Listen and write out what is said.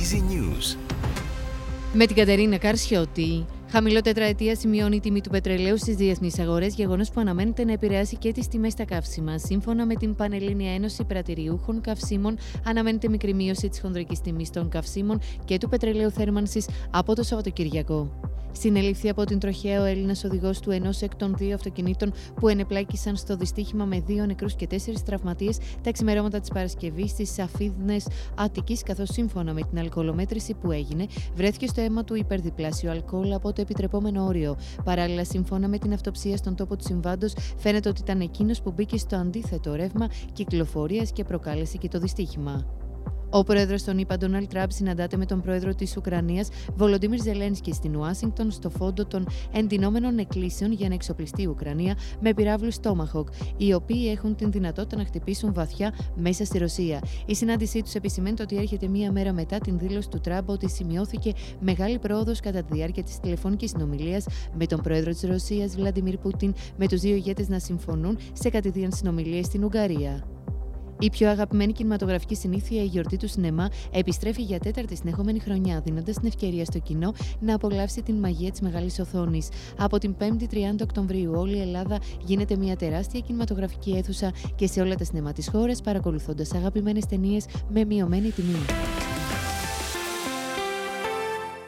Easy News. Με την Κατερίνα Καρσιώτη. Χαμηλό τετραετία σημειώνει η τιμή του πετρελαίου στις διεθνείς αγορές, γεγονός που αναμένεται να επηρεάσει και τις τιμές στα καύσιμα. Σύμφωνα με την Πανελλήνια Ένωση Πρατηριούχων Καυσίμων, αναμένεται μικρή μείωση της χονδρικής τιμής των καυσίμων και του πετρελαίου θέρμανσης από το Σαββατοκυριακό. Συνελήφθη από την τροχέα ο Έλληνας οδηγός του ενός εκ των δύο αυτοκινήτων που ενεπλάκησαν στο δυστύχημα με 2 νεκρούς και 4 τραυματίες τα ξημερώματα της Παρασκευής στις Σαφίδνες Αττικής, καθώς σύμφωνα με την αλκοολομέτρηση που έγινε, βρέθηκε στο αίμα του υπερδιπλάσιο αλκοόλ από το επιτρεπόμενο όριο. Παράλληλα, σύμφωνα με την αυτοψία στον τόπο του συμβάντος, φαίνεται ότι ήταν εκείνος που μπήκε στο αντίθετο ρεύμα κυκλοφορίας και προκάλεσε και το δυστύχημα. Ο πρόεδρος των ΗΠΑ, Ντόναλντ Τραμπ, συναντάται με τον πρόεδρο της Ουκρανίας, Βολοντίμιρ Ζελένσκι, στην Ουάσιγκτον, στο φόντο των εντυνόμενων εκκλήσεων για να εξοπλιστεί η Ουκρανία με πυράβλους Tomahawk, οι οποίοι έχουν την δυνατότητα να χτυπήσουν βαθιά μέσα στη Ρωσία. Η συνάντησή τους επισημαίνεται ότι έρχεται μία μέρα μετά την δήλωση του Τραμπ ότι σημειώθηκε μεγάλη πρόοδος κατά τη διάρκεια της τηλεφωνικής συνομιλίας με τον πρόεδρο της Ρωσίας, Βλαντιμίρ Πούτιν, με τους δύο ηγέτες να συμφωνούν σε κατηδίαν συνομιλίες στην Ουγγαρία. Η πιο αγαπημένη κινηματογραφική συνήθεια, η γιορτή του σινεμά, επιστρέφει για 4η συνεχόμενη χρονιά, δίνοντας την ευκαιρία στο κοινό να απολαύσει την μαγεία της μεγάλης οθόνης. Από την 5η 30 Οκτωβρίου, όλη η Ελλάδα γίνεται μια τεράστια κινηματογραφική αίθουσα και σε όλα τα σινεμά της χώρας, παρακολουθώντας αγαπημένες ταινίες με μειωμένη τιμή.